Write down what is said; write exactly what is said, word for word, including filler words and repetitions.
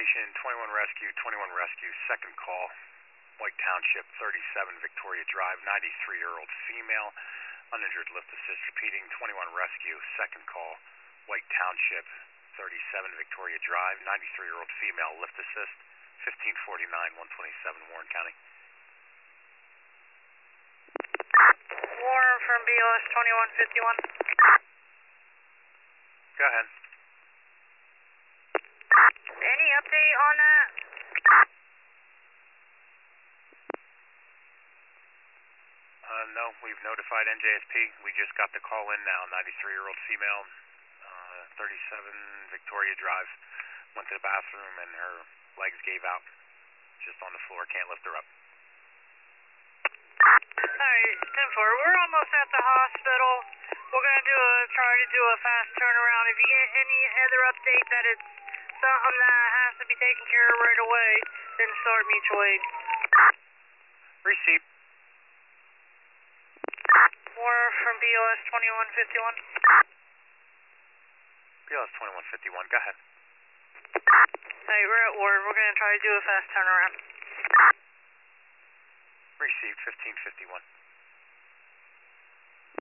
Station, twenty-one Rescue, twenty-one Rescue, second call, White Township, thirty-seven Victoria Drive, ninety-three-year-old female, uninjured lift assist repeating, twenty-one Rescue, second call, White Township, thirty-seven Victoria Drive, ninety-three-year-old female, lift assist, fifteen forty-nine, one twenty-seven, Warren County. Warren from B O S twenty-one fifty-one. Go ahead. Any update on that? Uh, no, we've notified N J S P. We just got the call in now, ninety-three-year-old female, uh, thirty-seven Victoria Drive, went to the bathroom and her legs gave out, just on the floor, can't lift her up. Alright, ten four, we're almost at the hospital. We're going to do a, try to do a fast turnaround. If you get any other update that it's something that has to be taken care of right away, then start mutual aid. Receipt. Warren from B O S twenty-one fifty-one. B O S twenty-one fifty-one, go ahead. Alright, we're at Warren. We're going to try to do a fast turnaround. Receipt, fifteen fifty-one.